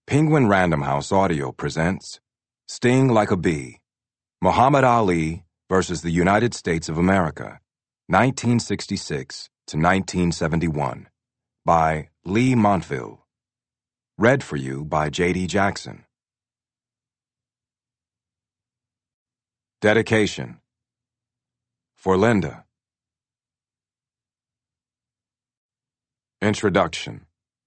Penguin Random House Audio presents Sting Like a Bee, Muhammad Ali versus the United States of America, 1966 to 1971, by Lee Montville. Read for you by J.D. Jackson. Dedication. For Linda. Introduction.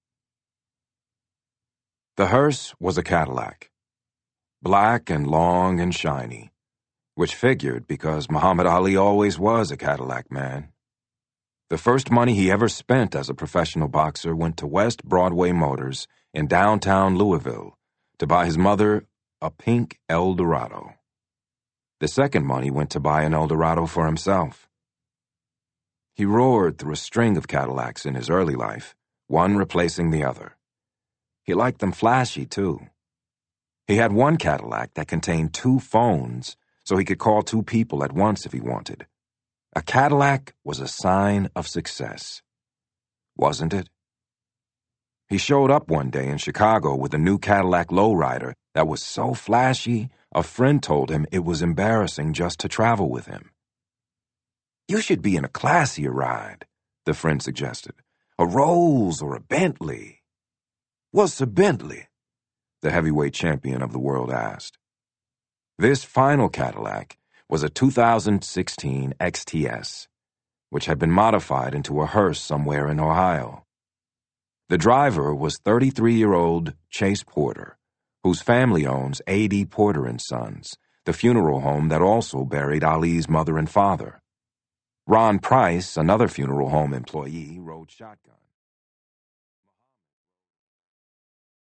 The hearse was a Cadillac, black and long and shiny, which figured because Muhammad Ali always was a Cadillac man. The first money he ever spent as a professional boxer went to West Broadway Motors in downtown Louisville to buy his mother a pink Eldorado. The second money went to buy an Eldorado for himself. He roared through a string of Cadillacs in his early life, one replacing the other. He liked them flashy, too. He had one Cadillac that contained two phones, so he could call two people at once if he wanted. A Cadillac was a sign of success, wasn't it? He showed up one day in Chicago with a new Cadillac lowrider that was so flashy, a friend told him it was embarrassing just to travel with him. "You should be in a classier ride," the friend suggested. "A Rolls or a Bentley." "What's a Bentley?" the heavyweight champion of the world asked. This final Cadillac was a 2016 XTS, which had been modified into a hearse somewhere in Ohio. The driver was 33-year-old Chase Porter, whose family owns A.D. Porter & Sons, the funeral home that also buried Ali's mother and father. Ron Price, another funeral home employee, rode shotgun.